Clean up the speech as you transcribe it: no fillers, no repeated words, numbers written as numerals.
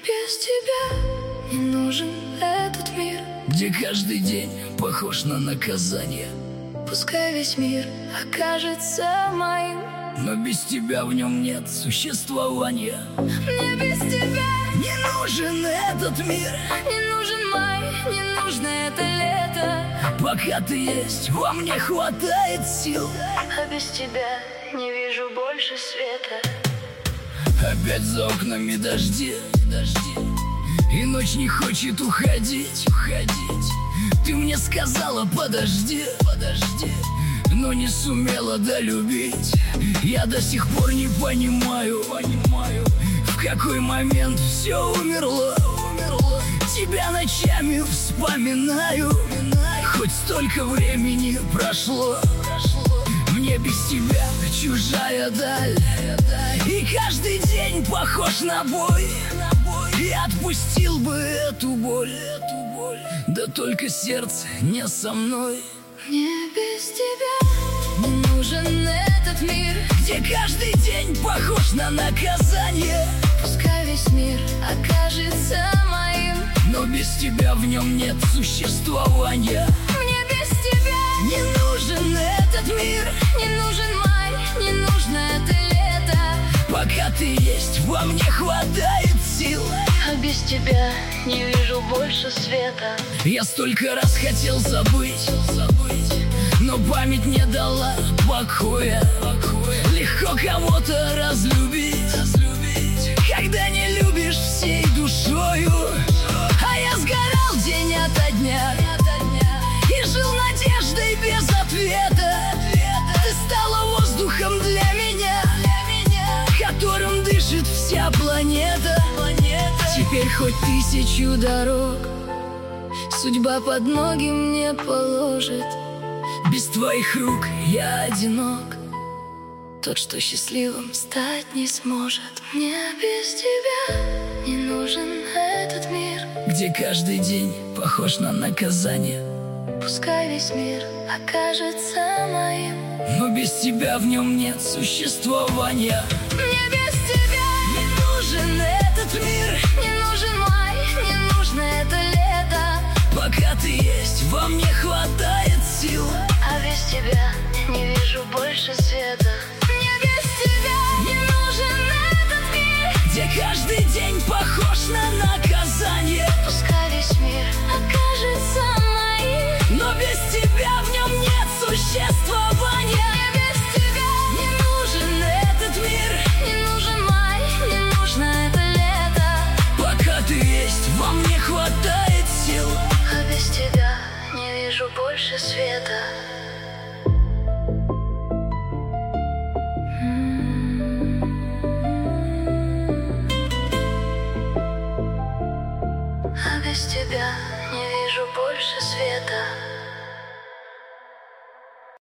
без тебя не нужен этот мир, где каждый день похож на наказание. Пускай весь мир окажется моим, но без тебя в нем нет существования. мне без тебя Не нужен этот мир, не нужен май, не нужно это лето. пока ты есть, во мне хватает сил. А без тебя не вижу больше света. Опять за окнами дожди, и ночь не хочет уходить. Ты мне сказала подожди, но не сумела долюбить. Я до сих пор не понимаю, в какой момент все умерло. Тебя ночами вспоминаю, хоть столько времени прошло. Мне без тебя чужая даль, и каждый день похож на бой. И отпустил бы эту боль, да только сердце не со мной. Мне без тебя не нужен этот мир, где каждый день похож на наказание. пускай весь мир окажется моим, но без тебя в нем нет существования. мне без тебя Не нужен этот мир, не нужен май, не нужно это лето. пока ты есть, во мне хватает сил. А без тебя не вижу больше света. Я столько раз хотел забыть, но память не дала покоя. Легко кого-то разлюбить, когда не любишь всей душою. А я сгорал день ото дня и жил надеждой без ответа. Ты стала воздухом для меня, которым дышит вся планета. Теперь хоть 1000 дорог судьба под ноги мне положит, Без твоих рук я одинок, тот, что счастливым стать не сможет. Мне без тебя не нужен этот мир, где каждый день похож на наказание. пускай весь мир окажется моим, Но без тебя в нем нет существования. мне без тебя Не нужен этот мир, не нужен май, не нужно это лето. пока ты есть, во мне хватает сил. А без тебя не вижу больше света. Мне без тебя не нужен этот мир, Где каждый день похож на наказание. пускай весь мир окажется моим, Но без тебя в нем нет существования. мне без тебя Не нужен этот мир, не нужен май, не нужно это лето. пока ты есть, во мне хватает сил. А без тебя не вижу больше света. А без тебя не вижу больше света.